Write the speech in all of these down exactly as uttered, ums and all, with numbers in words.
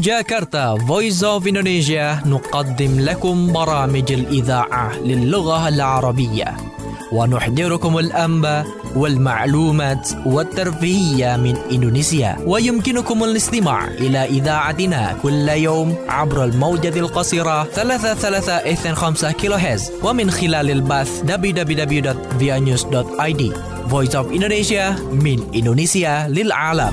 جاكرتا Voice of Indonesia نقدم لكم برامج الإذاعة للغة العربية ونحضركم الأنباء والمعلومات والترفيهية من إندونيسيا. ويمكنكم الاستماع إلى إذاعتنا كل يوم عبر الموجة القصيرة ثلاثة ثلاثة اثنين خمسة كيلو هرتز ومن خلال البث دبليو دبليو دبليو دوت via news دوت i d. Voice of Indonesia من إندونيسيا للعالم.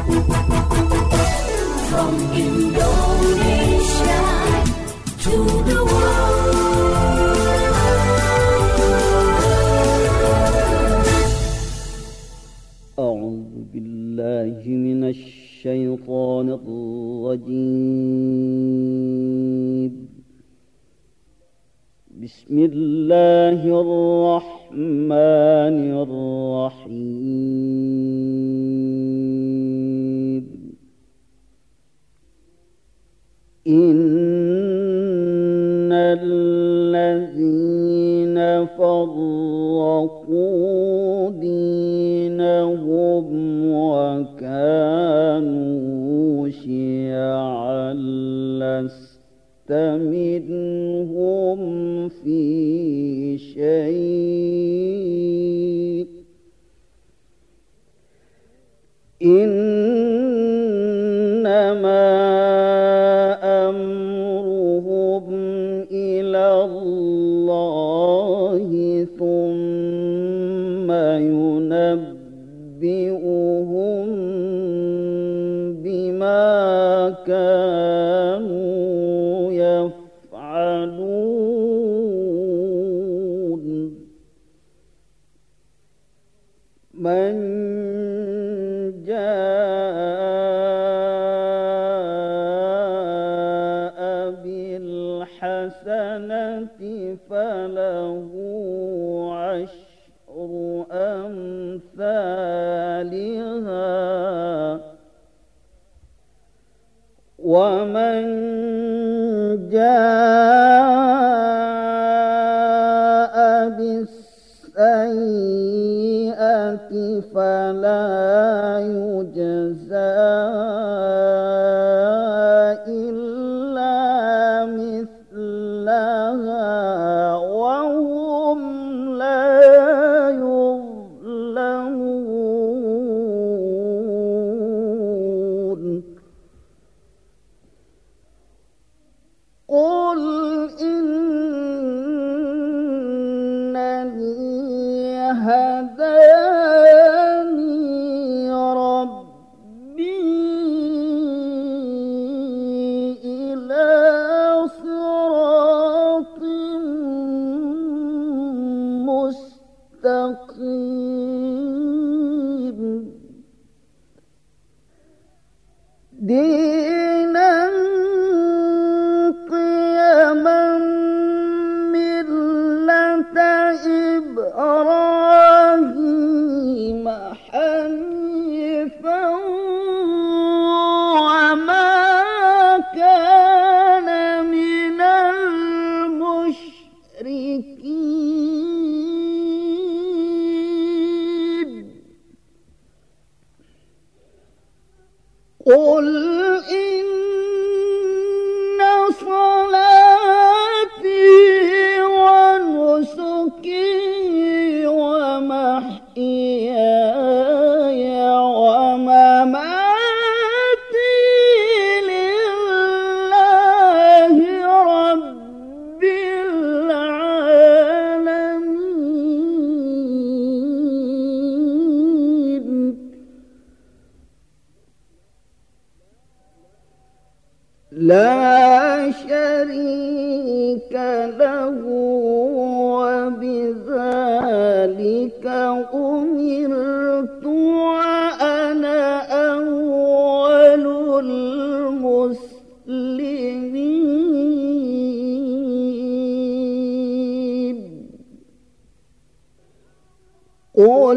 From Indonesia to the world. أعوذ بالله من الشيطان الرجيم. بسم الله الرحمن الرحيم. إن الذين فرقوا دينهم وكانوا شيعا لست منهم في شيء إنما أمرهم إلى الله ثم ينبئهم بما كانوا يفعلون. من جاء بالحسنة فله عشر أمثالها ومن جاء بالسيئة فلا يجزى إلا مثلها وهم لا يظلمون. قل إنني هداني ربي إلى صراط مستقيم دينا قيما ملة إبراهيم حنيفا وما كان من المشركين. قل إن صلاتي ونسكي ومحياي ومماتي لله رب العالمين. لا شريك له وبذلك أمرت وأنا أول المسلمين. قل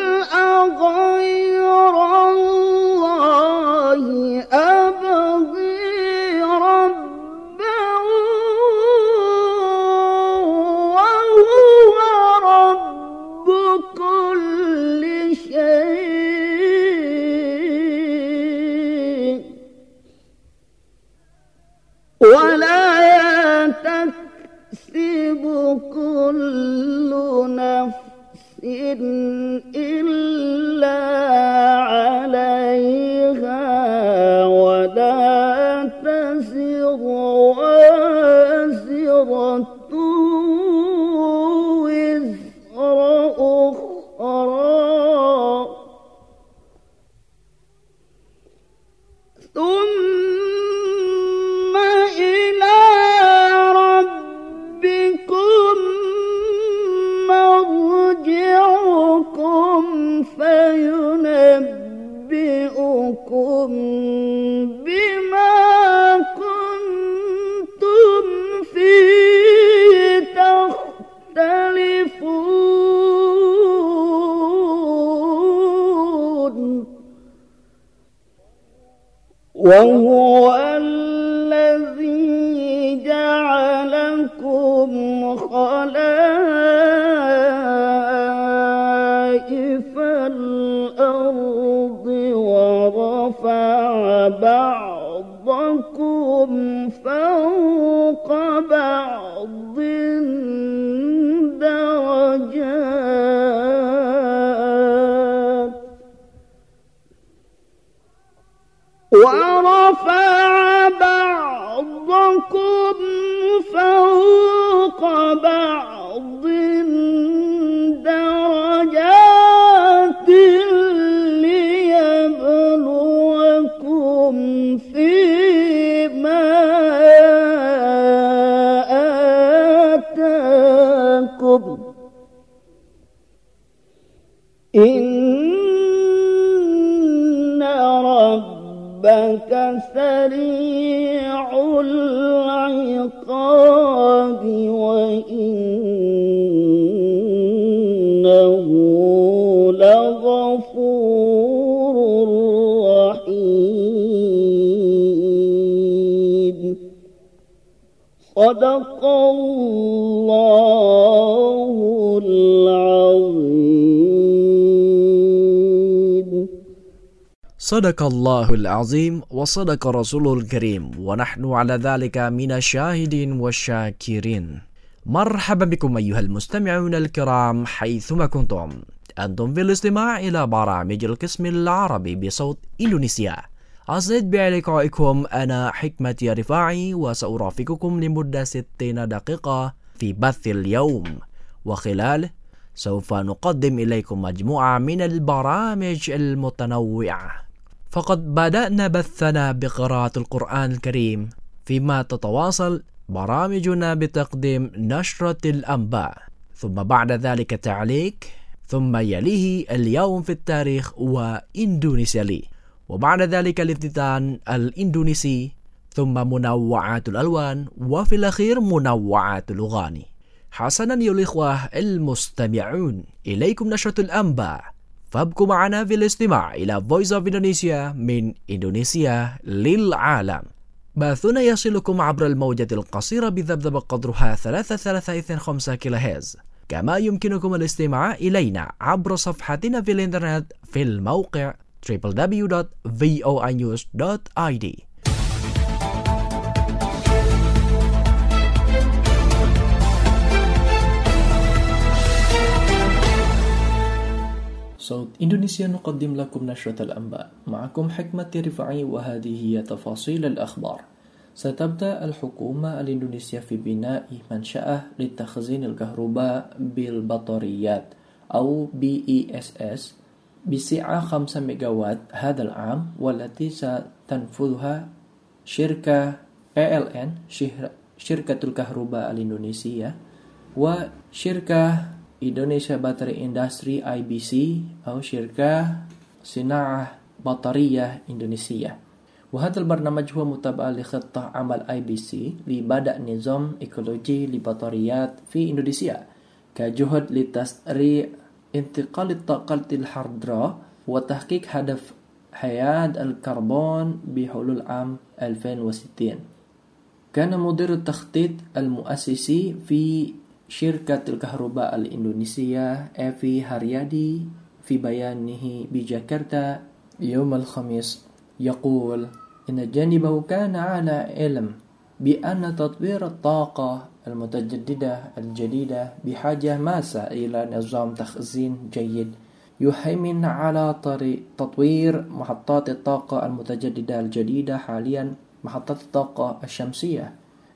أغير الله أبغي ربا وهو رب كل شيء كل نفس إلا عليها ولا تزر وازرة وزر أخرى ثم إلى ربكم مرجعكم فينبئكم بما كنتم فيه تختلفون وهو الذي جعلكم خلائف الأرض ورفع بعضكم فوق بعض درجات ورفع بعضكم فوق بعض درجات ليبلوكم فيما آتاكم إن ربك سريع العقاب وإنه لغفور رحيم صدق الله العظيم. صدق الله العظيم وصدق رسوله الكريم ونحن على ذلك من الشاهدين والشاكرين. مرحبا بكم أيها المستمعون الكرام حيثما كنتم. أنتم في الاستماع إلى برامج القسم العربي بصوت إندونيسيا. أسعد بلقائكم أنا حكمة رفاعي وسأرافقكم لمدة ستين دقيقة في بث اليوم، وخلاله سوف نقدم إليكم مجموعة من البرامج المتنوعة. فقد بدأنا بثنا بقراءة القرآن الكريم، فيما تتواصل برامجنا بتقديم نشرة الأنباء، ثم بعد ذلك تعليق، ثم يليه اليوم في التاريخ وإندونيسيا لي، وبعد ذلك الافتتان الإندونيسي، ثم منوعات الألوان، وفي الأخير منوعات الأغاني. حسنا يا الإخوة المستمعون، إليكم نشرة الأنباء، فابقوا معنا في الاستماع إلى Voice of Indonesia من إندونيسيا للعالم. بثنا يصلكم عبر الموجة القصيرة بذبذب قدرها ثلاثة ثلاثة اثنين خمسة كيلو هرتز، كما يمكنكم الاستماع إلينا عبر صفحتنا في الإنترنت في الموقع دبليو دبليو دبليو دوت في او اي نيوز دوت اي دي. صوت إندونيسيا نقدم لكم نشرة الأنباء، معكم حكمة رفاعي، وهذه هي تفاصيل الأخبار. ستبدأ الحكومة الإندونيسية في بناء منشأة لتخزين الكهرباء بالبطاريات أو بي إي إس إس بسعة خمسة ميجاوات هذا العام، والتي ستنفذها شركة إي إل إن شركة الكهرباء الإندونيسية وشركة إندونيسيا باتري إندستري آي بي سي أو شركة صناعة بطارية إندونيسية. وهذا البرنامج هو متابعة لخطة عمل آي بي سي لبدء نظام إيكولوجي للبطاريات في إندونيسيا كجهد لتسريع انتقال الطاقة الحاضرة وتحقيق هدف حياد الكربون بحلول عام ألفين وستين. كان مدير التخطيط المؤسسي في شركة الكهرباء الإندونيسية إيفي هاريادي في بيانه بجاكرتا يوم الخميس يقول إن جانبه كان على علم بأن تطوير الطاقة المتجددة الجديدة بحاجة ماسة إلى نظام تخزين جيد يهيمن على طريق تطوير محطات الطاقة المتجددة الجديدة. حاليا محطات الطاقة الشمسية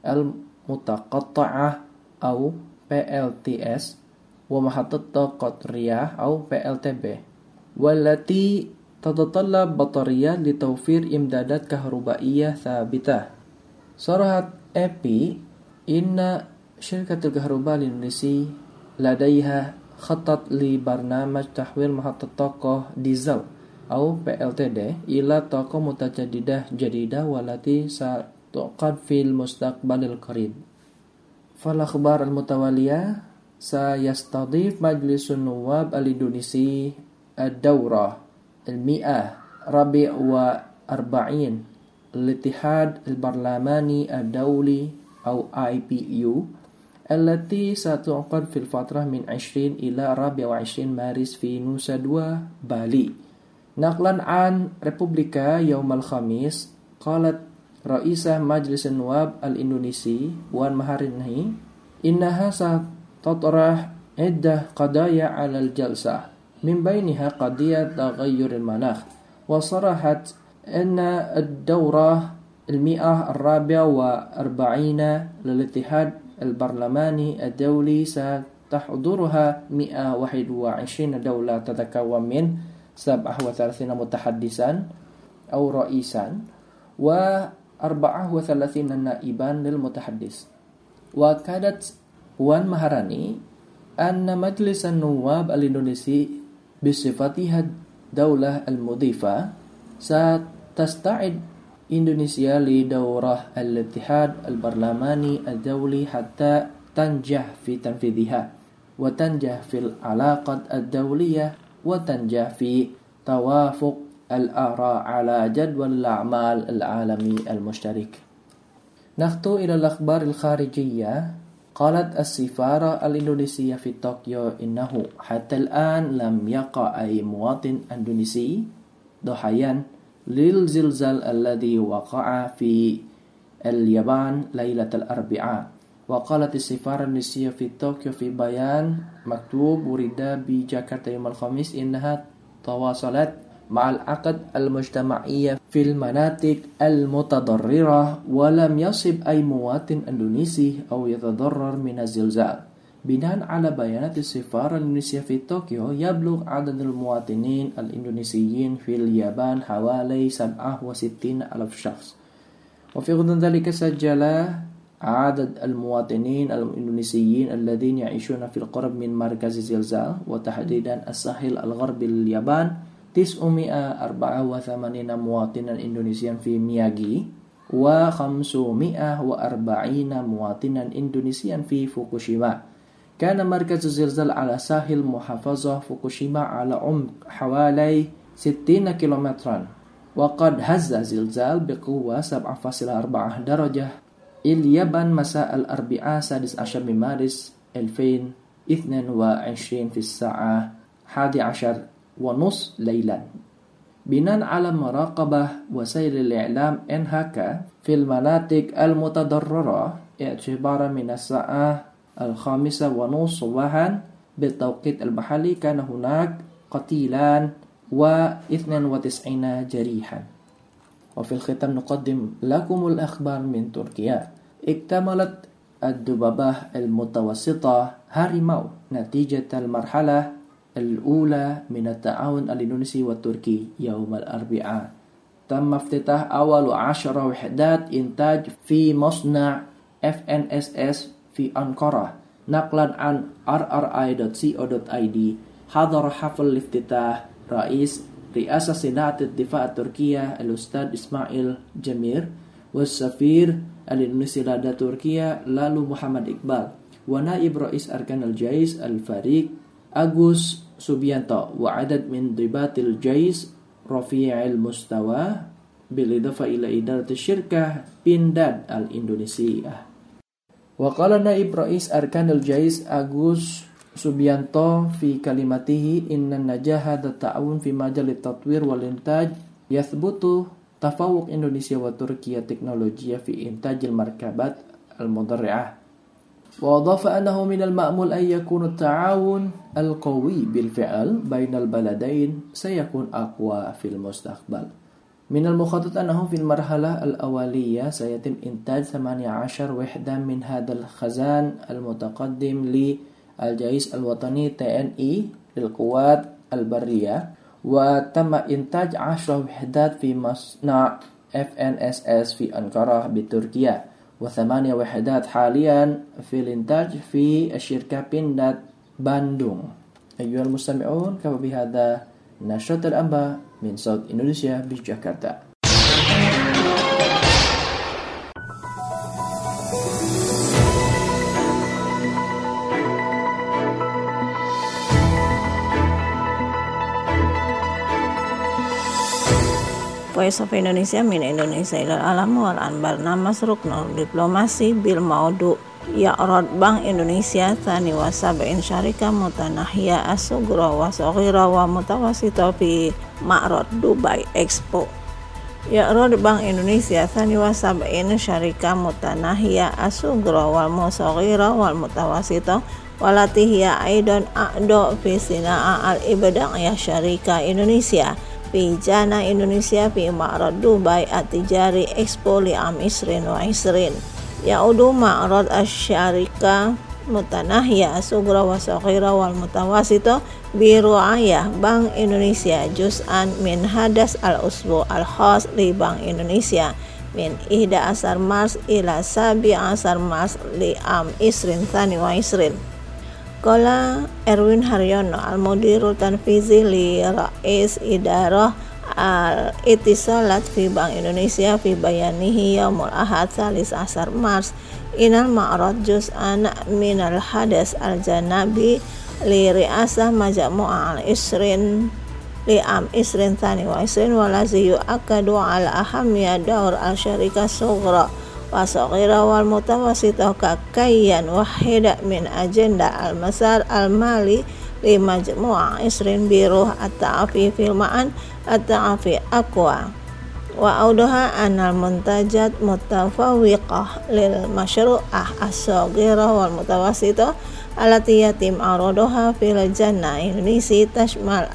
المتقطعة أو بي إل تي إس ومحطة طاقة الرياح أو بي إل تي بي، والتي تتطلب بطاريات لتوفير إمدادات كهربائية ثابتة. صرحت إيه بي إن شركة الكهرباء الإندونيسية لديها خطط لبرنامج تحويل محطة طاقة ديزل أو بي إل تي دي إلى طاقة متجددة جديدة والتي ستعقد في المستقبل القريب. فالأخبار المتوالية سيستضيف مجلس النواب الإندونيسي الدورة المئة رابع وأربعين الاتحاد البرلماني الدولي أو آي بي يو التي ستعقد في الفترة من عشرين إلى أربعة وعشرين مارس في نوسا دua بالي. نقلا عن ريبوبليكا يوم الخميس، قالت رئيسة مجلس النواب الإندونيسي وان مهارني إنها ستطرح عدة قضايا على الجلسة، من بينها قضية تغير المناخ. وصرحت أن الدورة المئة الرابعة وأربعين للاتحاد البرلماني الدولي ستحضرها مئة وواحد وعشرين دولة تتكون من سبعة وثلاثين متحدثا أو رئيسا وأربعة وثلاثين نائبا للمتحدث. وأكدت وان مهارني أن مجلس النواب الإندونيسي بصفتها الدولة المضيفة ستستعد إندونيسيا لدورة الاتحاد البرلماني الدولي حتى تنجح في تنفيذها وتنجح في العلاقات الدولية وتنجح في توافق الآراء على جدول الأعمال العالمي المشترك. نخطو إلى الأخبار الخارجية. قالت السفارة الإندونيسية في طوكيو إنه حتى الآن لم يقع أي مواطن إندونيسي ضحايا للزلزال الذي وقع في اليابان ليلة الأربعاء. وقالت السفارة الإندونيسية في طوكيو في بيان مكتوب ورد بجاكرتا يوم الخميس إنها تواصلت مع العقد المجتمعية في المناطق المتضررة ولم يصب أي مواطن إندونيسي أو يتضرر من الزلزال. بناء على بيانات السفارة الإندونيسية في طوكيو، يبلغ عدد المواطنين الإندونيسيين في اليابان حوالي سبعة وستين ألف شخص. وفي غضون ذلك سجل عدد المواطنين الإندونيسيين الذين يعيشون في القرب من مركز الزلزال وتحديدا الساحل الغربي لليابان تسعمائة وأربعة وثمانين مواطنا إندونيسيا في مياجي وخمسمائة وأربعين مواطنا إندونيسيا في فوكوشيما. كان مركز الزلزال على ساحل محافظة فوكوشيما على عمق حوالي ستين كيلومترا، وقد هز الزلزال بقوة سبعة فاصلة أربعة درجة اليابان مساء الأربعاء السادس عشر من مارس ألفين واثنين وعشرين في الساعة الحادية عشر ونصف ليلا. بناء على مراقبة وسائل الإعلام إن هاكا في المناطق المتضررة اعتبارا من الساعة الخامسة ونصف صباحا بالتوقيت المحلي، كان هناك قتيلان واثنين وتسعين جريحا. وفي الختام نقدم لكم الأخبار من تركيا. اكتملت الدببة المتوسطة هاريماو نتيجة المرحلة الأولى من التعاون الإندونيسي والتركي يوم الأربعاء. تم افتتاح أول عشر وحدات إنتاج في مصنع إف إن إس إس في أنقرة. نقلا عن آر آر آي دوت سي أو دوت آي دي، حضر حفل الافتتاح رئيس رئاسة صناعة الدفاع التركية الأستاذ إسماعيل جمير والسفير الإندونيسي لدى تركيا لالو محمد إقبال ونائب رئيس أركان الجيش الفريق أغوس سوبيانتو وعدد من ضباط الجيش رفيع المستوى بالإضافة إلى إدارة الشركة بينداد الإندونيسية. وقال نائب رئيس أركان الجيش أغوس سوبيانتو في كلمته إن النجاح هذا التعاون في مجال التطوير والإنتاج يثبت تفوق إندونيسيا وتركيا التكنولوجيا في إنتاج المركبات المدرعة. وأضاف أنه من المأمول أن يكون التعاون القوي بالفعل بين البلدين سيكون أقوى في المستقبل. من المخطط أنه في المرحلة الأولية سيتم إنتاج ثمانية عشر وحدة من هذا الخزان المتقدم للجيش الوطني تي إن إي للقوات البرية، وتم إنتاج عشر وحدات في مصنع إف إن إس إس في أنقرة بتركيا، وثمانية وحدات حاليا في الإنتاج في الشركة بindad Bandung. أيها المستمعون، كفى بهذا نشرة الأنباء من صوت إندونيسيا بجاكرتا. Voice of Indonesia min Indonesia ilal alam wal anbar nama Ruknul Diplomasi bil Maudu Ya'rad Bank Indonesia Tsani wa Sab'in Syarika Mutanahiyah As-Sughra wa Shaghira wa Mutawasita fi Ma'rad Dubai Expo. Ya'rad Bank Indonesia Tsani wa Sab'in Syarika Mutanahiyah As-Sughra wal Shaghira wal Mutawasita walati hiya aidan a'do fi sina'a al-ibda'iyah Syarika Indonesia fi Jana Indonesia fi Ma'rad Dubai At-Tijari Expo li'am isrin wa isrin. Ya'udu Ma'rad Asy-Syarika Mutanahiyah As-Sughra wa Shaghira wal Mutawasita bi ru'ayah Bank Indonesia juz'an min hadas al-usbu al-khas li Bank Indonesia min ihda asar Mars ila sabi asar Mars li'am isrin tsani wa isrin. Qala Erwin Haryono al-Mudirul Tanfizi li Rais Idarah al-Ittisalat fi Bank Indonesia fi bayanihi yaumul ahad salis asar Mars inal ma'rad juz'an min al-hadas al-janabi li ri'asah majmu'ah al-isrin li'am isrin tsani wa isrin walazi yu'akadu ala ahamiyah daur al-syarika sughra wa shaghira wal mutawasitah kakayyan wahida min agenda al-masar al-mali li majmu'ah isrin biruh at-ta'afi fil ma'an at-ta'afi aqwa wa audaha anal muntajat mutafawiqah lil masyru'ah as-shaghira wal mutawasitah allati yatim araduha fil jannah Indonesia tashmal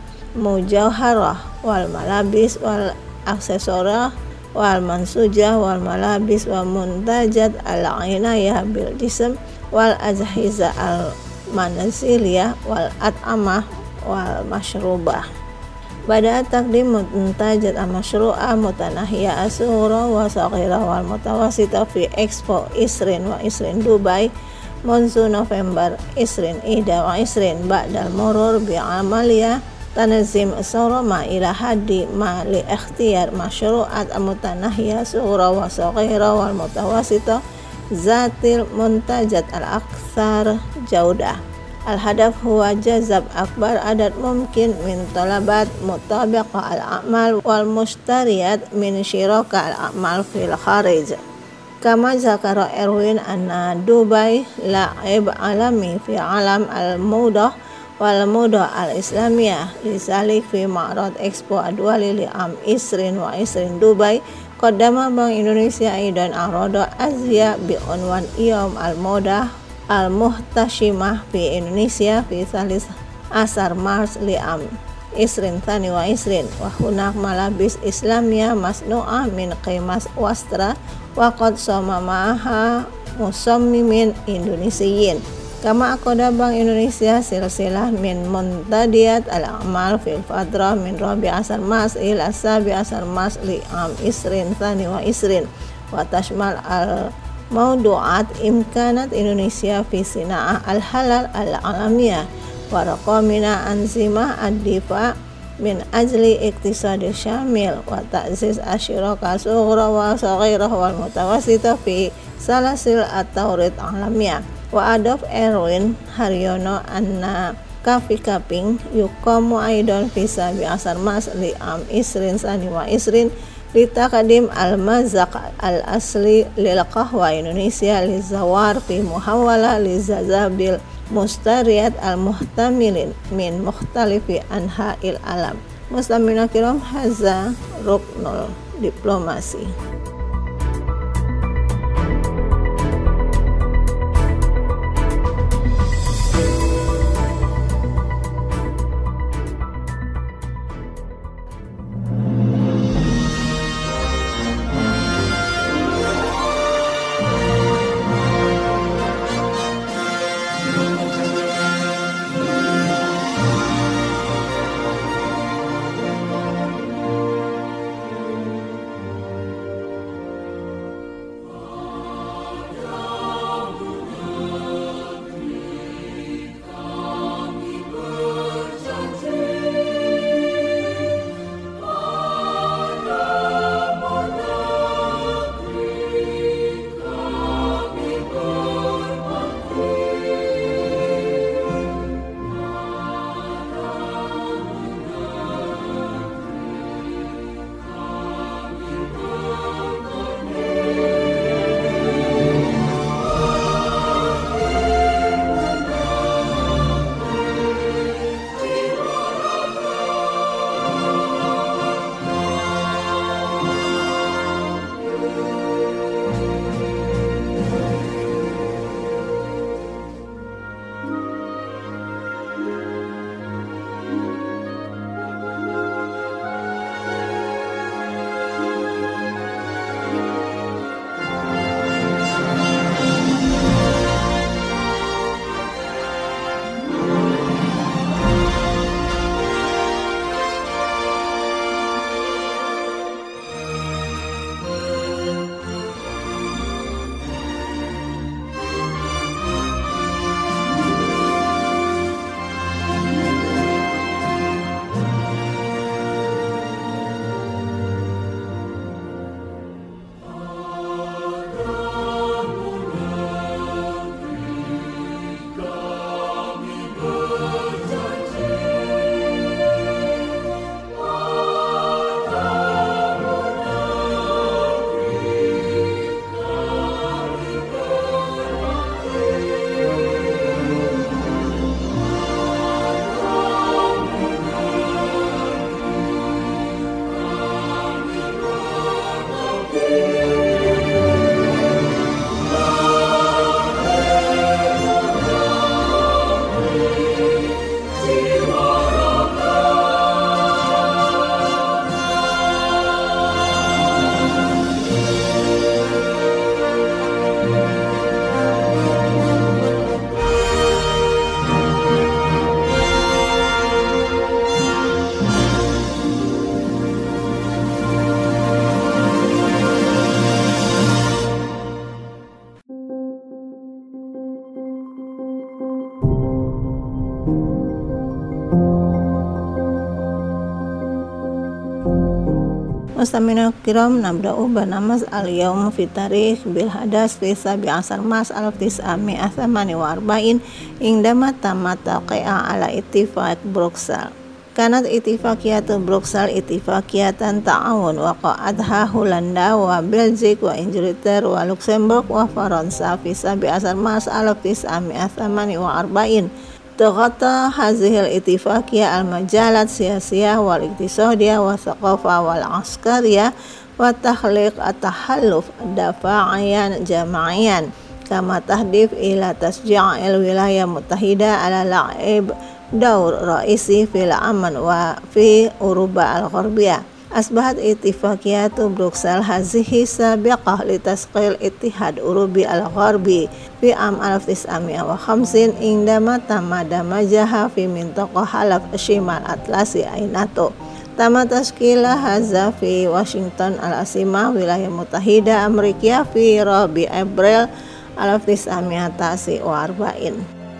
al-mujawharah wal malabis wal aksesora wal mansujah wal malabis wa muntajat al-inayah bil jism wal ajhiza al manaziliyah wal at'amah wal masyrubah. Bada taqdim muntajat al-masyru'ah mutanahiyah as-sughra wa shaghira wal mutawasitah fi Expo Isrin wa Isrin Dubai munzu November Isrin Ida wa Isrin ba'dal murur bi amaliyah tanazim as-sarama ila haddi ma li ikhtiyar masyru'at mutanahiyah sughra wa shaghira wal mutawasitah zatil muntajat al-aktsar jaudah. Al-hadaf huwa jazab akbar adat mumkin min talabat mutabiqah al-a'mal wal mustariyat min syiraka al-a'mal fil kharij. Kama zakara Erwin anna Dubai la'ib alami fi alam al-mudah wal mudah al-islamiyah lisalik fi Ma'rad Expo Adwali li'am isrin wa isrin Dubai qaddama Bank Indonesia aidan arada Asia bi unwan Yawm al-Mudah al-Muhtashimah fi Indonesia fi salis asar Mars li'am isrin tsani wa isrin wa hunak malabis islamiyah masnu'ah min qimas wastra wa qad samamaha musammimin Indonesiyin. Kama akoda Bank Indonesia silsilah min muntadiyat al-amal fil fadrah min rabi asar Mars ila sabi asar Mars li'am isrin tsani wa isrin wa tashmal al mawdu'at imkanat Indonesia fi sina'ah al-halal al-alamiyah wa raqamina anzimah ad-difa min ajli iktisadi syamil wa ta'ziz asyiraka sughra wa shaghirah wal mutawasitah fi salasil at-tawrid alamiyah. Wa adof Erwin Haryono anna kafi kaping yukamu aidon fi sabi asar Mas li'am isrin sani wa isrin litaqadim al-mazaq al-asli lil qahwa Indonesia lizawar fi muhawala lizazabil mustariyat al-muhtamilin min mukhtalifi anha'il alam. Muslimina kiram, haza ruknul diplomasi. Mustamina kiram nabda'u banamas al-yawm fi tarikh bil hadas fi sabi asar mas alaf tis'ami athamani wa arba'in indama tamat taqi'a ala ittifaq Bruksel. Kanat ittifaqiyatu Bruksel ittifaqiyatan ta'awun wa qa'adha Hulanda wa Belgique wa Ingilter wa Luxembourg wa Faransa fi sabi asar mas alaf tis'ami athamani wa arba'in. تغطى هذه الاتفاقية المجالات السياسية والاقتصادية والثقافة والعسكرية وتخلق التحالف دفاعيا جماعيا كما تهدف إلى تشجيع الولايات المتحدة على لعب دور رئيسي في الأمن وفي أوروبا الغربية. أصبحت اتفاقية بروكسل هذه سابقة لتشكيل الاتحاد الأوروبي الغربي في عام ألف وتسعمائة وخمسين عندما تم دمجها في منطقة حلف شمال الأطلسي أي ناتو. تم تشكيل هذا في واشنطن العاصمة الولايات المتحدة الأمريكية في ربيع أبريل ألف وتسعمائة وتسعة وأربعين.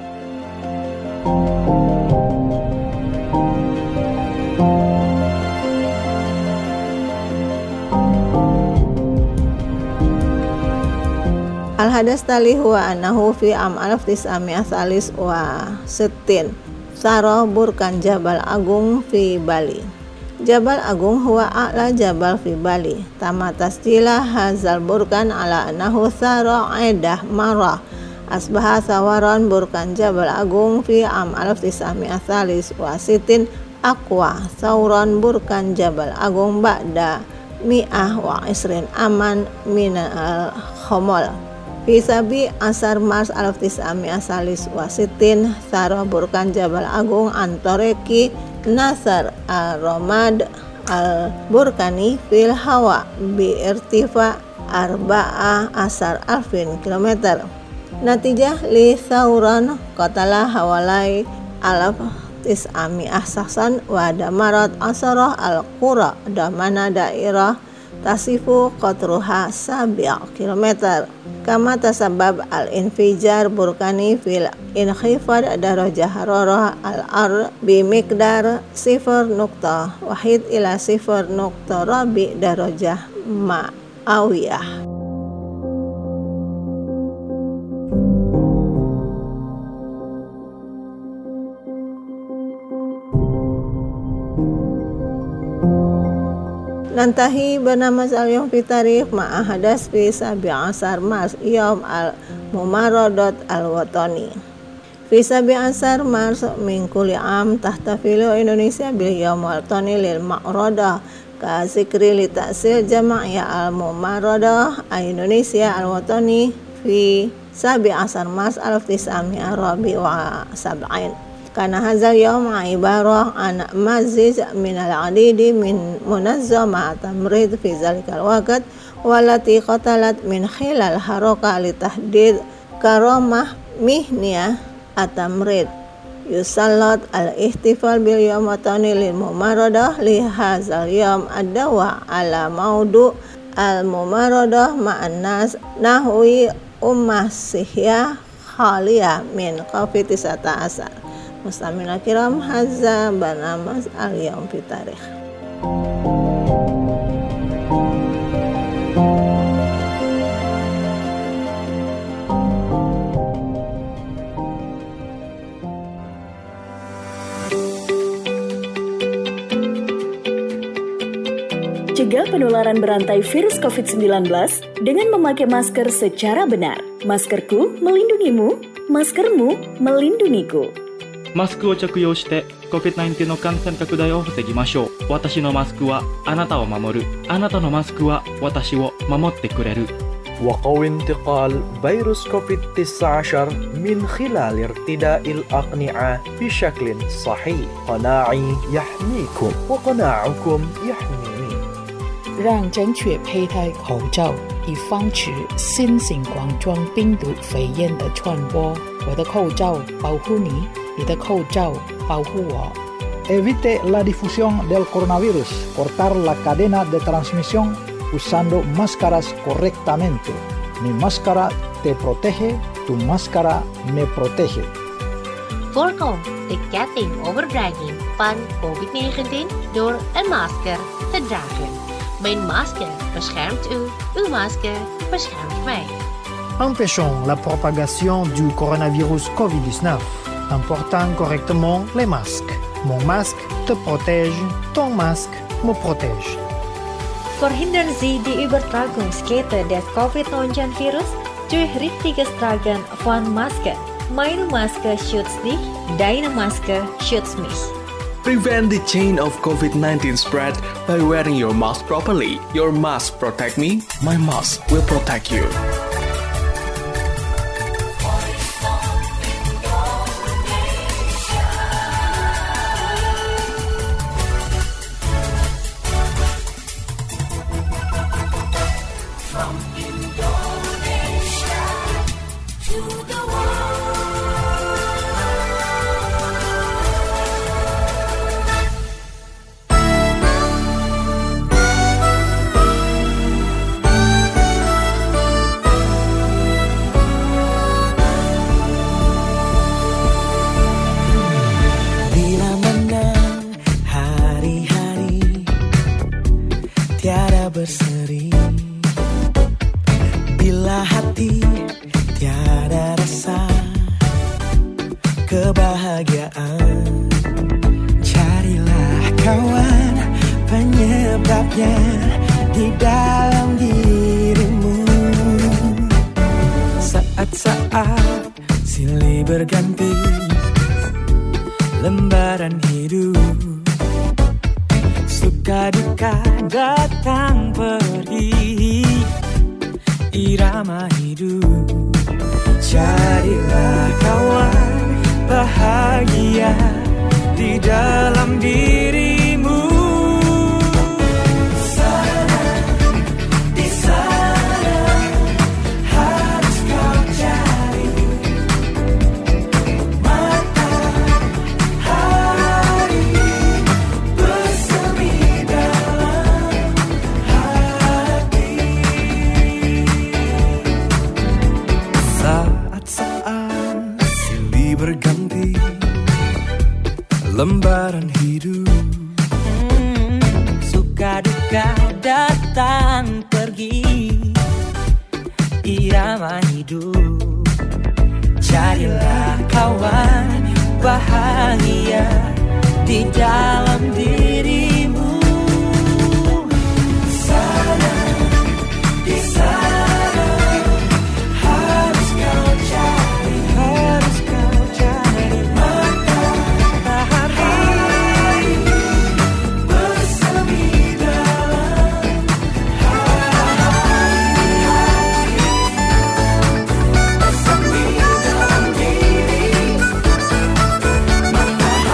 Al-hadas tali huwa annahu fi am alaf tis'amiyah salis wa sittin sara burkan Jabal Agung fi Bali. Jabal Agung huwa a'la jabal fi Bali. Tama tasjila hazal burkan ala annahu sara aidah marah. Asbaha sawaran burkan Jabal Agung fi am alaf tis'amiyah salis wa sittin aqwa sauran burkan Jabal Agung ba'da mi'ah wa isrin aman min al-khomol. Fi sabi asar Mars alaf tis'amiyah salis wa sittin sara burkan Jabal Agung antoreki Nasar al-Romad al-Burkani fil hawa bi irtifa arba'a asar alfin kilometer. Natijah li sauran qatala hawalai alaf tis'amiyah saksan wa damarat asarah al-qura damana dairah tasifu qatruha sabi' kilometer. Kama tasabab al-infijar burkani fil inkhifad darajah hararah al-ar bi miqdar sifar nukta wahid ila sifar nukta rabi darajah ma'awiyah. Nantahi bernama al-yawm fi tarikh ma'a hadas fi sabi asar Mars yawm al-mumaradot al-watani. Fi sabi asar Mars min kulli am tahtafilu Indonesia bil yawm al-watani lil ma'radah ka zikri li ta'sil jama'iyah al-mumaradah Indonesia al-watani fi sabi asar Mars alaf tis'amiyah rabi wa sab'in. Karena hazal yawm ibarah an mazij min al-adidi min munazzama tamrid fi zalikal waqt walati qatalat min khilal haraka li tahdid karamah mihniyah at-tamrid. Yusallat al-ihtifal bil yawm watani lil mumaradah li hazal yawm ad-dawa ala maudu al-mumaradah ma'an nas nahwi ummah sihya khaliyah min qafi tisata asar. Mustamina kiram hazza banamas al-yawm fi tarikh. Cegah penularan berantai virus covid sembilan belas dengan memakai masker secara benar. Maskerku melindungimu, maskermu melindungiku. マスクを着用して コビッドナインティーン の感染拡大を防ぎましょう。私のマスクはあなたを守る。あなたのマスクは私を守ってくれる。 وقوي انتقال فيروس كوفيد تسعة عشر من خلال ارتداء الأقنعة بشكل صحيح. قناعي يحميكم وقناعكم يحميني. 让正确佩戴口罩，以防止新型冠状病毒肺炎的传播。我的口罩保护你，你的口罩保护我。 Evite la difusión del coronavirus. Cortar la cadena de transmisión usando máscaras correctamente. Mi máscara te protege, tu máscara me protege. Voorkom de ketting overdraging van covid negentien door een masker te dragen. Mijn masker beschermt u, uw masker beschermt mij. Empêchons la propagation du coronavirus covid dix-neuf en portant correctement les masques. Mon masque te protège, ton masque me protège. Verhindern Sie die Übertragungskette des covid neunzehn virus durch richtiges Tragen von Maske. Meine Maske schützt dich, deine Maske schützt mich. Prevent the chain of covid nineteen spread by wearing your mask properly. Your mask protect me, my mask will protect you. Berseri bila hati tiada rasa kebahagiaan, carilah kawan penyebabnya di dalam dirimu. Saat-saat silih berganti lembaran hidup, suka duka datang pergi, irama hidup. Carilah kawan bahagia di dalam dirimu. Sana, di sana harus kau cari matahari bersemi dalam hati. Saat-saat silih berganti lembaran hidup, hmm, suka duka datang pergi, irama hidup. Carilah kawan bahagia di dalam dirimu. Sana, di sana harus kau cari, harus kau cari matahari bersemi dalam hati, bersemi dalam diri, matahari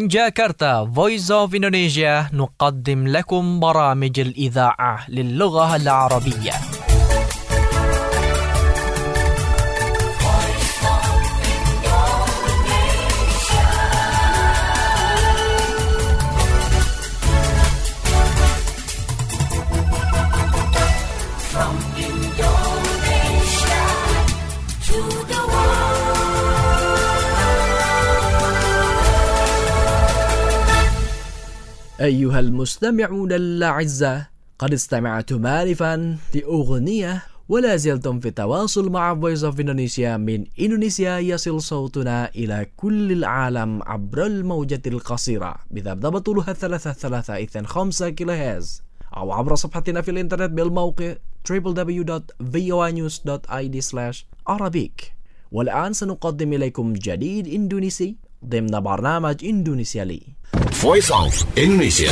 من جاكرتا Voice of Indonesia نقدم لكم برامج الإذاعة للغة العربية. أيها المستمعون الأعزاء، قد استمعتم آنفا لأغنية ولا زلتم في تواصل مع Voice of Indonesia. من إندونيسيا يصل صوتنا إلى كل العالم عبر الموجة القصيرة بذبذبة طولها ثلاثة ثلاثة اثنين خمسة كيلو هرتز، أو عبر صفحتنا في الإنترنت بالموقع دبليو دبليو دبليو دوت في او اي نيوز دوت اي دي سلاش عربيك. والآن سنقدم إليكم جديد إندونيسي ضمن برنامج إندونيسيا لي Voice of Indonesia.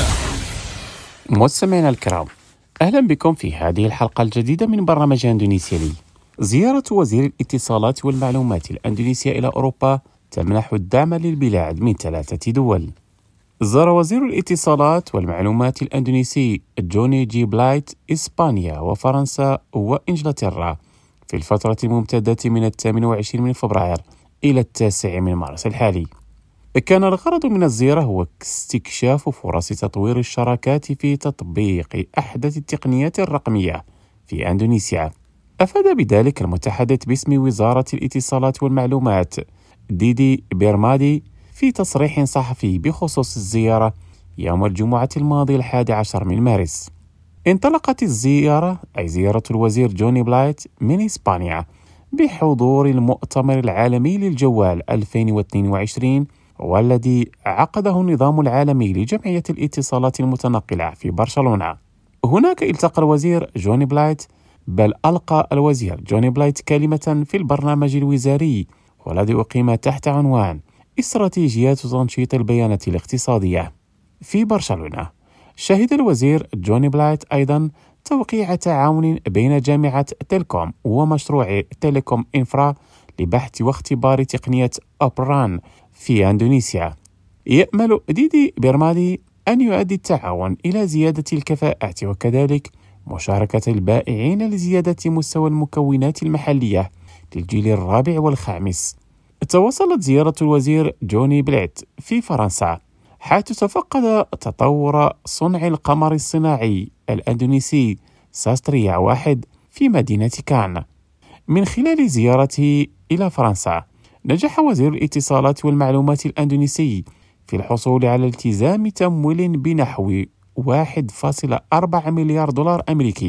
مستمعينا الكرام، أهلا بكم في هذه الحلقة الجديدة من برنامج إندونيسيا لي. زيارة وزير الاتصالات والمعلومات الأندونيسية إلى أوروبا تمنح الدعم للبلاد من ثلاثة دول. زار وزير الاتصالات والمعلومات الأندونيسي جوني جي بلايت إسبانيا وفرنسا وإنجلترا في الفترة الممتدة من الثامن والعشرين من فبراير إلى التاسع من مارس الحالي. كان الغرض من الزيارة هو استكشاف فرص تطوير الشراكات في تطبيق أحدث التقنيات الرقمية في أندونيسيا. أفاد بذلك المتحدث باسم وزارة الاتصالات والمعلومات ديدي بيرمادي في تصريح صحفي بخصوص الزيارة يوم الجمعة الماضي الحادي عشر من مارس. انطلقت الزيارة أي زيارة الوزير جوني بلايت من إسبانيا بحضور المؤتمر العالمي للجوال ألفين واثنين وعشرين، والذي عقده النظام العالمي لجمعية الاتصالات المتنقلة في برشلونة. هناك التقى الوزير جوني بلايت بل ألقى الوزير جوني بلايت كلمة في البرنامج الوزاري والذي أقيم تحت عنوان استراتيجيات تنشيط البيانات الاقتصادية في برشلونة. شهد الوزير جوني بلايت أيضا توقيع تعاون بين جامعة تيلكوم ومشروع تيليكوم إنفرا لبحث واختبار تقنية أوبران في أندونيسيا. يأمل ديدي بيرمادي أن يؤدي التعاون إلى زيادة الكفاءات وكذلك مشاركة البائعين لزيادة مستوى المكونات المحلية للجيل الرابع والخامس. تواصلت زيارة الوزير جوني بلايت في فرنسا حيث تفقد تطور صنع القمر الصناعي الأندونيسي ساستريا واحد في مدينة كان. من خلال زيارته إلى فرنسا نجح وزير الاتصالات والمعلومات الأندونيسي في الحصول على التزام تمويل بنحو واحد فاصلة أربعة مليار دولار أمريكي.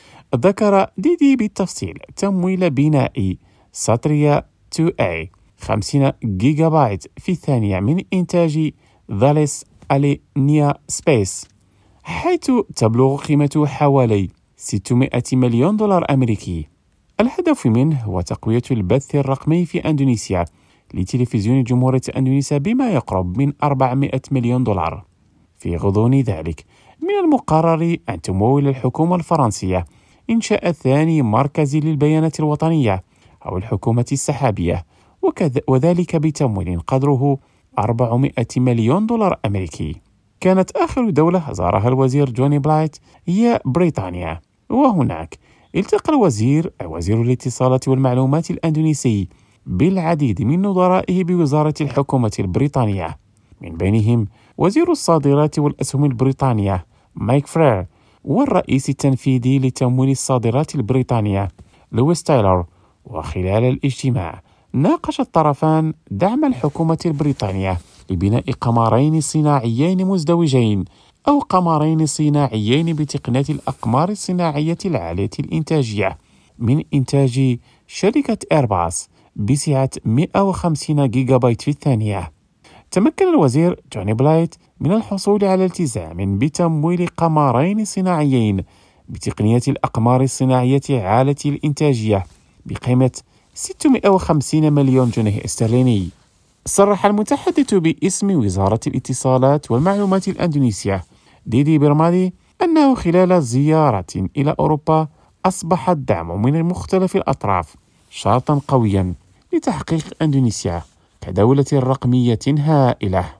ذكر ديدي بالتفصيل تمويل بناء ساتريا تو إيه خمسين جيجا بايت في الثانية من إنتاج ذاليس ألينيا سبيس، حيث تبلغ قيمته حوالي ستمائة مليون دولار أمريكي. الهدف منه هو تقوية البث الرقمي في أندونيسيا لتلفزيون جمهورية أندونيسيا بما يقرب من أربعمائة مليون دولار. في غضون ذلك من المقرر أن تمول الحكومة الفرنسية إنشاء ثاني مركز للبيانات الوطنية أو الحكومة السحابية، وذلك بتمويل قدره أربعمائة مليون دولار أمريكي. كانت آخر دولة زارها الوزير جوني بلايت هي بريطانيا، وهناك التقى الوزير وزير الاتصالات والمعلومات الأندونيسي بالعديد من نظرائه بوزارة الحكومة البريطانية، من بينهم وزير الصادرات والأسهم البريطانية مايك فرير والرئيس التنفيذي لتمويل الصادرات البريطانية لويس تايلور. وخلال الاجتماع ناقش الطرفان دعم الحكومة البريطانية لبناء قمرين صناعيين مزدوجين أو قمرين صناعيين بتقنية الأقمار الصناعية العالية الإنتاجية من إنتاج شركة إيرباص بسعة مئة وخمسين جيجا بايت في الثانية. تمكن الوزير جوني بلايت من الحصول على التزام بتمويل قمرين صناعيين بتقنية الأقمار الصناعية عالية الإنتاجية بقيمة ستمائة وخمسين مليون جنيه استرليني. صرح المتحدث باسم وزارة الاتصالات والمعلومات الأندونيسية ديدي بيرمادي أنه خلال زيارة إلى أوروبا أصبح الدعم من مختلف الأطراف شرطا قويا لتحقيق أندونيسيا كدولة رقمية هائلة.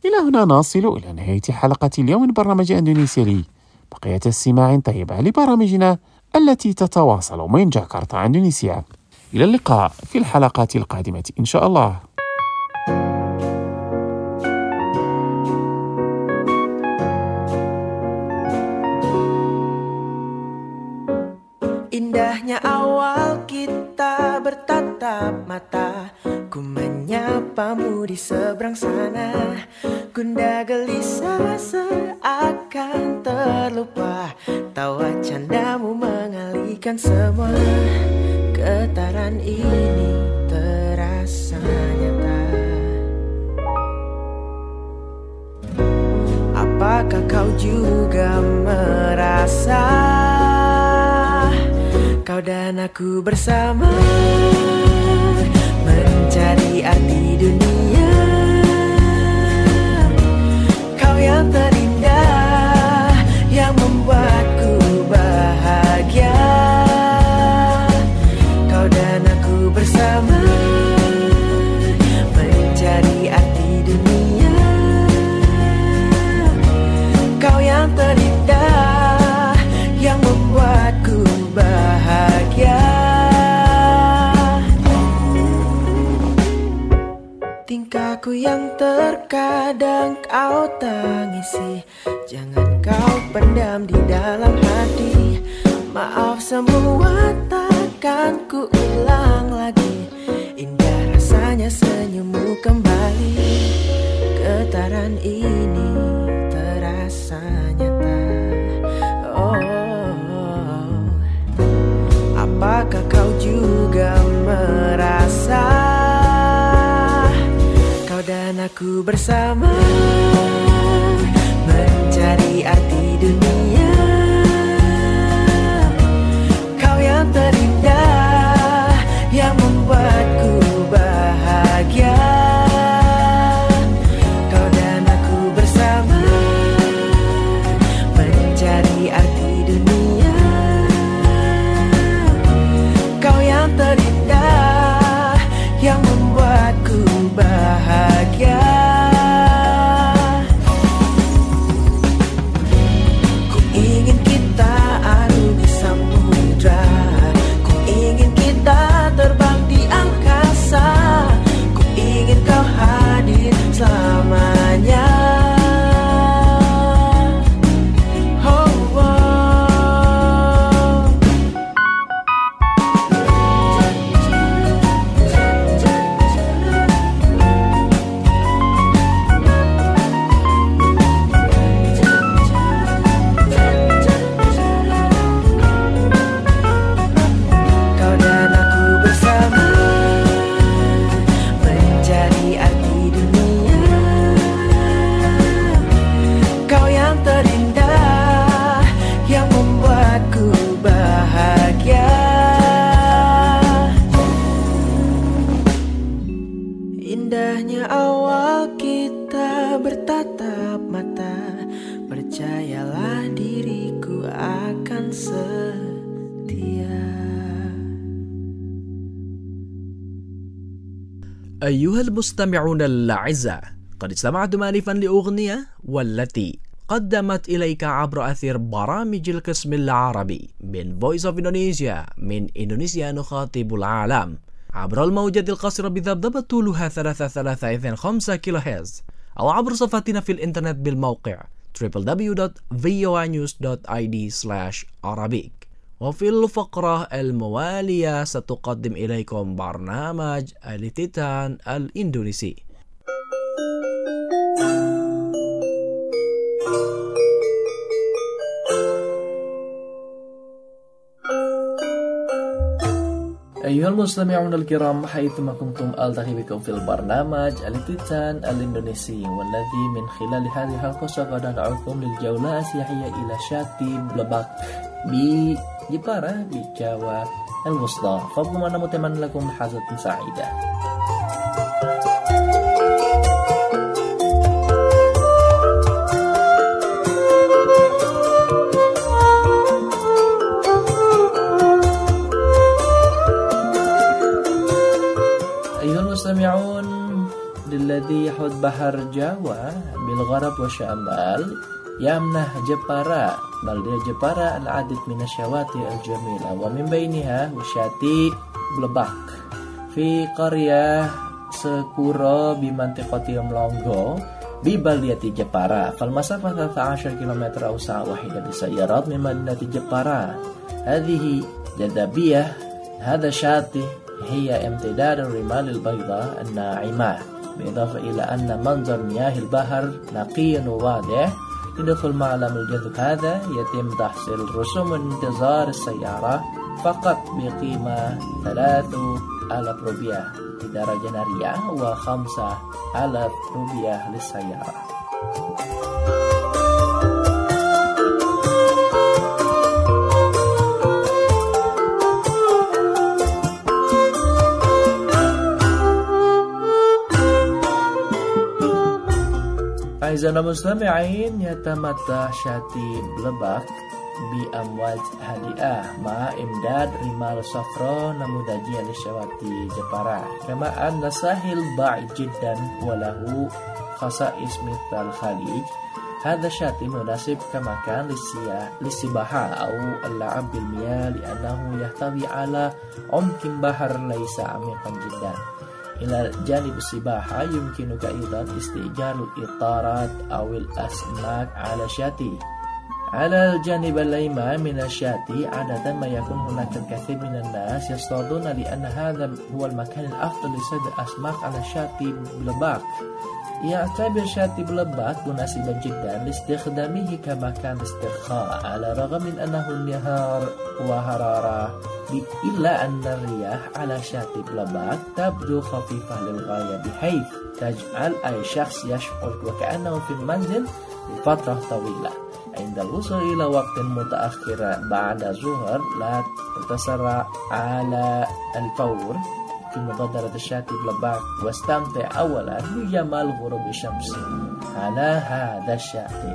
إلى هنا نصل إلى نهاية حلقة اليوم من برنامج إندونيسيا لي. بقية استماع طيبة لبرامجنا التي تتواصل من جاكرتا إندونيسيا. إلى اللقاء في الحلقات القادمة إن شاء الله. Indahnya awal kita bertatap mata, ku menyapamu di seberang sana. Gundah gelisah seakan terlupa, tawa candamu mengalihkan semua. Getaran ini terasa nyata. Apakah kau juga merasa kau dan aku bersama mencari arti dunia? Kau yang terindah, yang membuatku bahagia. Kau dan aku bersama mencari arti dunia. Kau yang terindah, yang membuatku bahagia. Tingkahku yang terkadang kau tangisi, jangan kau pendam di dalam hati. Maaf semua takkan ku ulang lagi. Indah rasanya senyummu kembali. Getaran ini terasa nyata. Oh, apakah kau juga merasa kau dan aku bersama mencari arti dunia? Kau yang terindah, yang membuatku bahagia. Kau dan aku bersama mencari arti dunia. Kau yang terindah, yang membuatku bahagia. Ku ingin kita arungi samudra, ku ingin kita terbang di angkasa, ku ingin kau hadir selamanya. Oh, oh. Kau dan aku bersama mencari arti dunia. Kau yang terindah, yang membuatku bahagia. Indahnya awal kita bertatap mata, percayalah diriku akan setia. أيها المستمعون الأعزاء، قد استمعتم آنفا لأغنية والتي قدمت إليك عبر أثير برامج القسم العربي من Voice of Indonesia. من إندونيسيا نخاطب العالم عبر الموجات القصيرة بذبذبة طولها ثلاثة آلاف وثلاثمائة وخمسة كيلو هرتز، أو عبر صفحتنا في الإنترنت بالموقع دبليو دبليو دبليو دوت فوa news دوت آي دي سلاش arabic. وفي الفقرة الموالية ستقدم إليكم برنامج التيتان الإندونيسي. أيها المستمعون الكرام، حيثما كنتم ألتقي بكم في البرنامج التيتان الإندونيسي، والذي من خلال هذه الحلقة سوف ندعوكم للجولة السياحية إلى شاطئ بلبak di Jepara di Jawa الوسطى. فضلا أنا متمنى لكم حظة سعيدة. أيها المستمعون، للذين الذي يحوط بحر جاوا بالغرب وشمال يمنح جبارة بلدة جبارة العديد من الشواطئ الجميلة ومن بينها شاطئ بلباك في قرية سكورة بمنطقة ملونغو ببلدة جبارة فالمسافة ثلاثة عشر كيلومتر أو ساعة واحدة بالسيارات من مدينة جبارة. هذه جاذبية هذا الشاطئ هي امتداد الرمال البيضاء الناعمة بالإضافة إلى أن منظر مياه البحر نقي وواضح. لدخول معلم الجذب هذا يتم تحصيل رسوم انتظار السيارة فقط بقيمة ثلاثة آلاف روبيا لدرجة نارية وخمسة آلاف روبيا للسيارة. أعزائنا المستمعين يتمتع شاطئ بلباك بأمواج هادئة مع إمداد رمال صفراء نموذجية لشواطئ جبارة كما أن الساحل بعيد جدا وله خصائص مثل الخليج. هذا الشاطئ مناسب كمكان للسباحة أو اللعب بالمياه لأنه يحتوي على عمق بحر ليس عميقا جدا. إلى جانب السباحة يمكنك أيضا استئجار الإطارات أو الأسماك على الشاطئ. على الجانب الأيمن من الشاطئ عادة ما يكون هناك الكثير من الناس يصطادون لأن هذا هو المكان الأفضل لصيد الأسماك على شاطئ بلباك. يعتبر شاطئ بلباك مناسبا جدا لاستخدامه كمكان استرخاء على الرغم من أنه نهار وحرارة، إلا أن الرياح على شاطئ بلباك تبدو خفيفة للغاية بحيث تجعل أي شخص يشعر وكأنه في المنزل لفترة طويلة. عند الوصول إلى وقت متأخر بعد الظهر لا تتسرع على الفور في مغادرة الشاطئ بلباك واستمتع أولا بجمال غروب الشمس على هذا الشاطئ.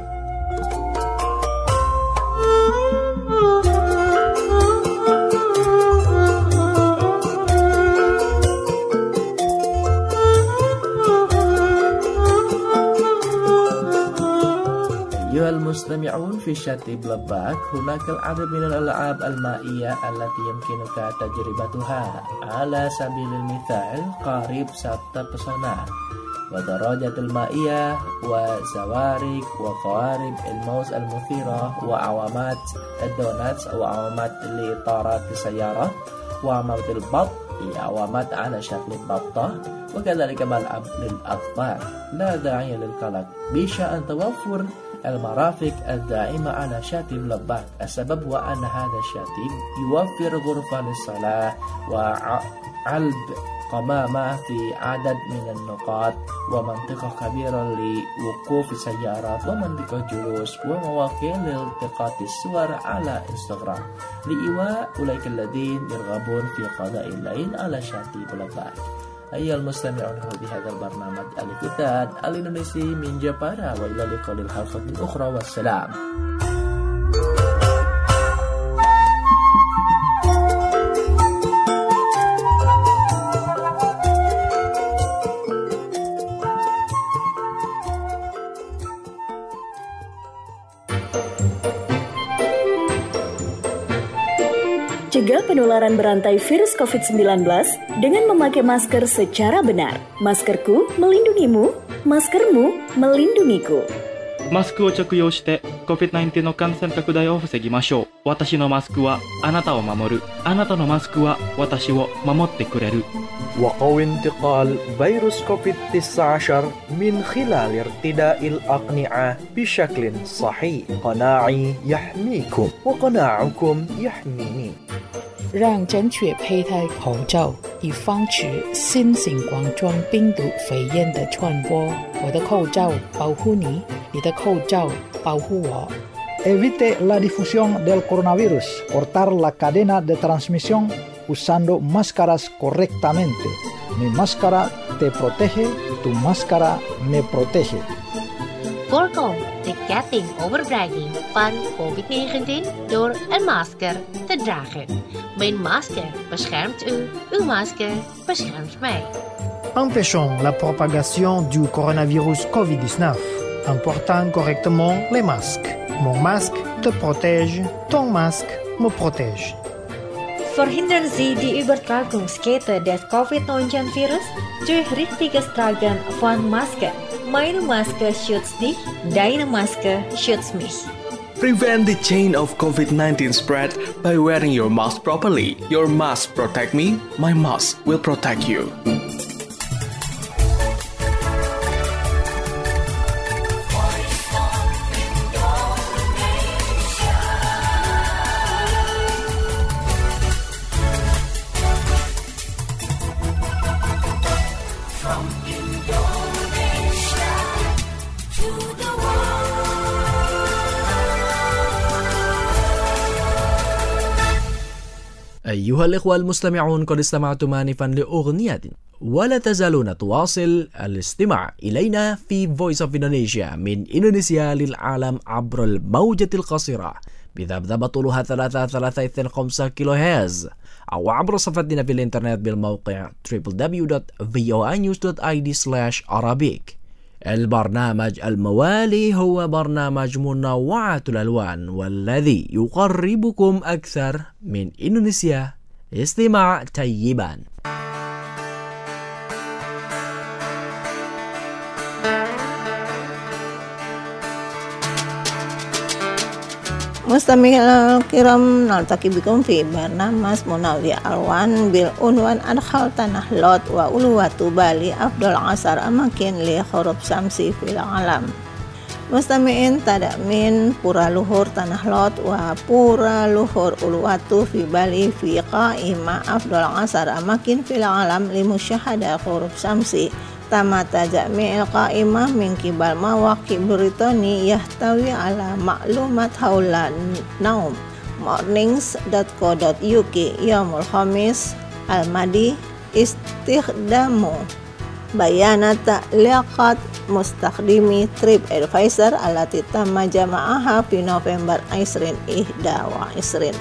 أيها المستمعون، في شاطئ بلباك هناك العديد من الألعاب المائية التي يمكنك تجربتها. على سبيل المثال قارب سبت pesona ودراجة المائية وزوارق وقوارب الموز المثيرة وعوامات الدوناتس أو عوامات لإطارات السيارة وعوامات البط عوامات على شكل بطة وكذلك ملعب للأطفال. لا داعي للقلق بشأن توفر المرافق الدائمة على شاطئ بلباك. السبب هو أن هذا الشاطئ يوفر غرفة للصلاة وعلب قمامة في عدد من النقاط ومنطقة كبيرة لوقوف السيارات ومنطقة جلوس ومواقع لالتقاط الصور على انستغرام لإيواء أولئك الذين يرغبون في قضاء الليل على شاطئ بلباك. أيها المستمعون بهذا البرنامج الكتاب الإندونيسي من جبارة وإلى لقاء الحلقة الأخرى والسلام. Cegah penularan berantai virus covid sembilan belas dengan memakai masker secara benar. Maskerku melindungimu, maskermu melindungiku. マスクを着用して コビッドナインティーン の感染拡大を防ぎましょう。私のマスクはあなたを守る。あなたのマスクは私を守ってくれる。 وقوي انتقال فيروس كوفيد تسعة عشر من خلال ارتداء الأقنعة بشكل صحيح. قناعي يحميكم وقناعكم يحميني. 让正确佩戴口罩，以防止新型冠状病毒肺炎的传播。我的口罩保护你，你的口罩保护我。 Evite la difusión del coronavirus. Cortar la cadena de transmisión usando máscaras correctamente. Mi máscara te protege, tu máscara me protege. Voorkom de ketting overdraging van covid negentien door een masker te dragen. Mijn masker beschermt u, uw masker beschermt mij. Empêchons la propagation du coronavirus covid dix-neuf en portant correctement les masques. Mon masque te protège, ton masque me protège. Verhindern Sie die Übertragungskette des Covid neunzehn Virus durch richtiges Tragen von Maske. Meine Maske schützt dich, deine Maske schützt mich. Prevent the chain of COVID nineteen spread by wearing your mask properly. Your mask protect me, my mask will protect you. أيها الإخوة المستمعون، قد استمعتم آنفا لأغنية، ولا تزالون تواصل الاستماع إلينا في Voice of Indonesia من إندونيسيا للعالم عبر الموجة القصيرة بذبذبة طولها ثلاثة ثلاثة اثنين خمسة كيلو هرتز، أو عبر صفحتنا في الإنترنت بالموقع دبليو دبليو دبليو دوت فوa news دوت آي دي سلاش Arabic. البرنامج الموالي هو برنامج منوعة الألوان والذي يقربكم أكثر من إندونيسيا. استماع طيبا. Mustami'il kiram, naltaki bikum fi barnamas Munawi Alwan bil unwan adkhal tanah lot wa uluwatu Bali afdal asar amakin li khurub samsi fil alam. Mustami'in tadamin pura luhur tanah lot wa pura luhur uluwatu fi Bali fi qa'ima afdal asar amakin fil alam li musyahada khurub samsi. Tamata jami'il qa'imah min kibal mawaqi Britani yahtawi ala maklumat haula naum mornings dot co dot u k yaumul khamis al-madi istikhdamu bayanata liqat mustakhdimi trip advisor alati tamma jama'aha fi November isrin ihda wa isrin.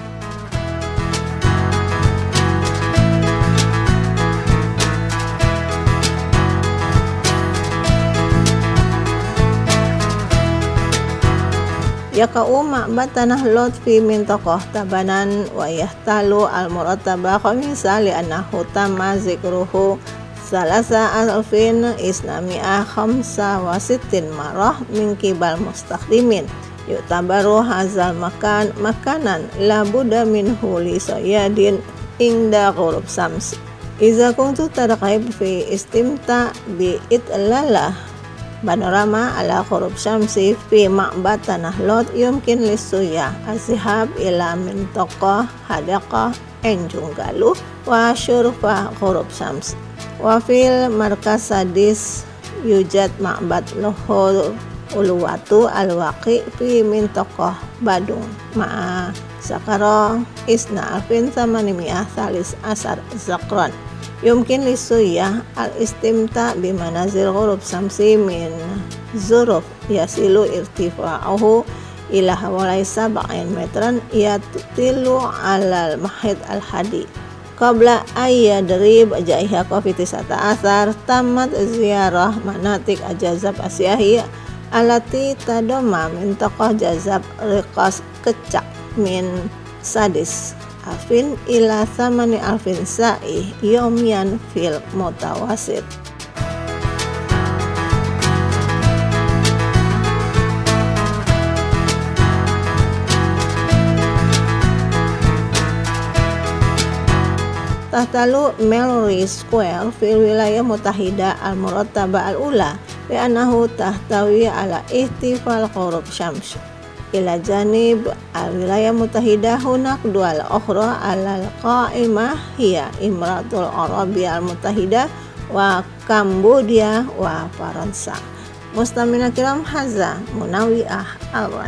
Yakau ma'bad tanah lot fi mintaqah tabanan wa yahtalu al-murattabah khamisa li'annahu tamma zikruhu salasa alfin isnami'ah khamsa wa sittin marah min kibal mustakhdimin. Yu'tabaru hazal makan makanan la budda minhu li sayadin inda ghurub sams. Iza kuntu tarqaib fi istimta bi itlalah panorama ala khurub syamsi fi ma'bad tanah lot yumkin lisuyah azhab ila mintaqah hadaqah enjunggaluh wa syurfa khurub syams wa fil markas sadis yujad ma'bad luhur uluwatu alwaqi fi mintaqah Badung ma'a sakara isna alfin samanimiyah thalis asar zakran. Yumkin lisuyah al-istimta bimanazil ghurub samsi min zuruf yasilu irtifa'uhu ila hawalai sab'in metran yatilu alal mahid al-hadi qabla ayyadrib jaiha covid tis'ata asar tamat ziarah manatik ajazab asyahi alati tadoma mintaqah jazab riqas kecak min sadis alfin ila thamani alfin sa'i yomian fil mutawasit. Tahtalu Mallory Square fil wilayah mutahida al-murattaba al-ula li'annahu tahtawi ala ihtifal khurub syams. Ila janib al-wilayah mutahidah hunak dual ukhra al-qa'imah hiya Imratul Arabia al-Mutahidah wa Kambodia wa Faransa. Mustamina kiram haza Munawi'ah Alwan.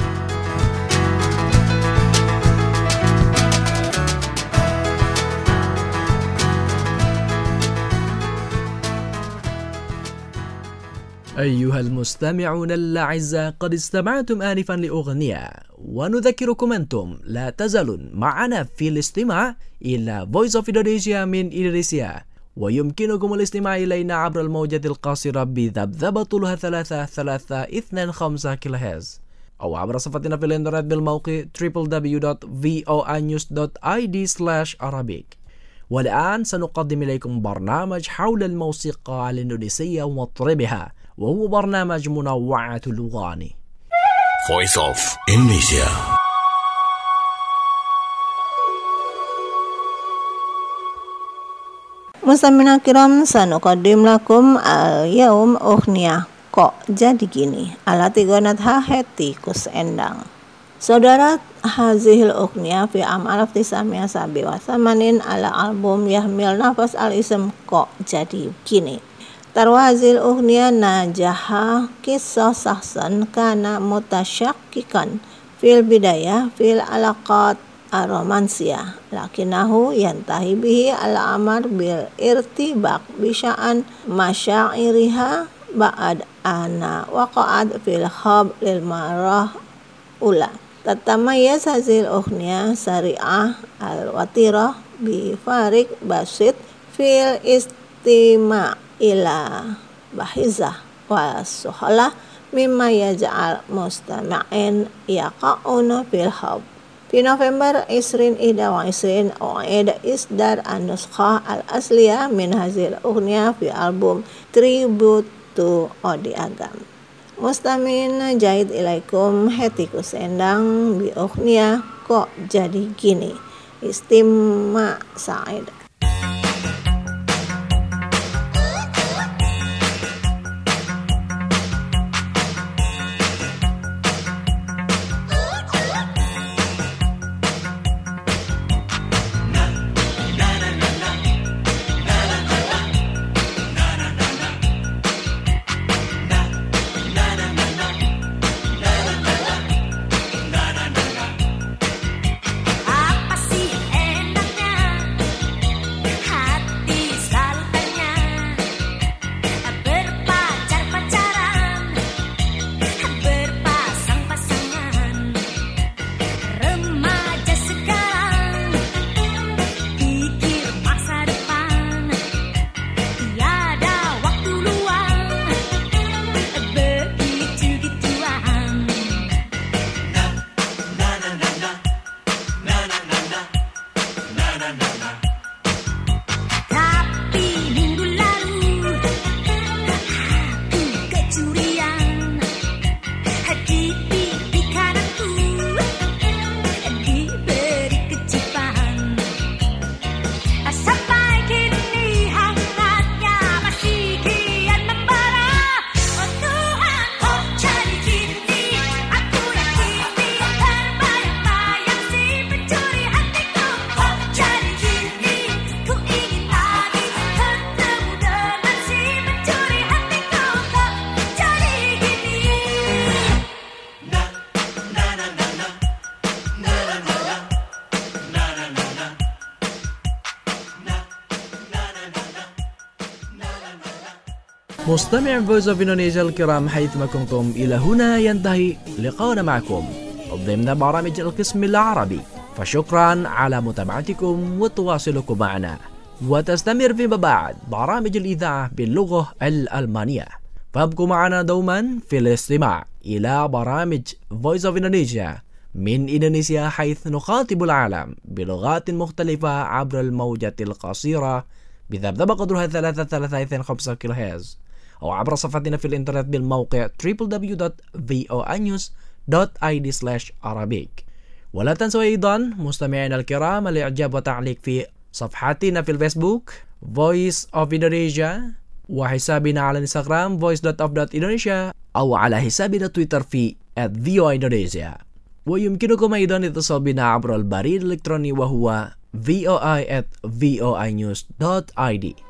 أيها المستمعون الأعزاء، قد استمعتم آنفا لأغنية، ونذكركم أنتم لا تزالون معنا في الاستماع إلى Voice of Indonesia من إندونيسيا، ويمكنكم الاستماع إلينا عبر الموجة القاصرة بذبذبة طولها ثلاثة ثلاثة اثنان خمسة كيلو هرتز أو عبر صفحتنا في الإنترنت بالموقع دبليو دبليو دبليو دوت فوa news دوت آي دي سلاش arabic. والآن سنقدم إليكم برنامج حول الموسيقى الإندونيسية ومطربها، وهو برنامج منوعة الأغاني. Voice of Indonesia. Mustamina kiram, sanuqaddim lakum al-yaum ughnia Kok Jadi Gini ala tigonat ha heti kus endang. Saudara, hazihil ughnia fi am alaf tisamia sabi wasamanin ala album Yahmil Nafas al-ism Kok Jadi Gini. Tarwazil ughnia najaha kisah sahsan kana mutasyakikan fil bidayah fil alaqat aromansia lakinahu yantahi bihi ala amar bil irtibaq bisya'an masyairiha ba'ad ana waqa'ad fil khab lil marah ula. Tatamayaz hazil ughnia sari'ah al watirah bi farik basit fil istima' ila bahizah wa suhalah mimma yaj'al mustama'in yaqa'una fil khab. Di November isrin ida wa isrin u'id isdar an-nuskhah al-asliyah min hazil ughnia fi album Tribute to Odi Agam. Mustamin jahid ilaikum hetikus endang bi ughnia Kok Jadi Gini. Istima Sa'id. مستمع فويس اوف إندونيسيا الكرام، حيثما كنتم إلى هنا ينتهي لقاؤنا معكم ضمن برامج القسم العربي، فشكرا على متابعتكم وتواصلكم معنا. وتستمر فيما بعد برامج الإذاعة باللغة الألمانية، فابقوا معنا دوما في الاستماع إلى برامج Voice of Indonesia من إندونيسيا، حيث نخاطب العالم بلغات مختلفة عبر الموجة القصيرة بذبذبة قدرها ثلاثة ثلاثة اثنان خمسة كيلو هرتز، أو عبر صفحتنا في الإنترنت بالموقع دبليو دبليو دبليو دوت فوa news دوت آي دي سلاش arabic. ولا تنسوا أيضا مستمعينا الكرام الإعجاب وتعليق في صفحتنا في الفيسبوك Voice of Indonesia، وحسابنا على الانستغرام voice دوت of دوت indonesia، أو على حسابنا تويتر في at voa indonesia. ويمكنكم أيضا الاتصال بنا عبر البريد الإلكتروني وهو voa at voa news دوت آي دي.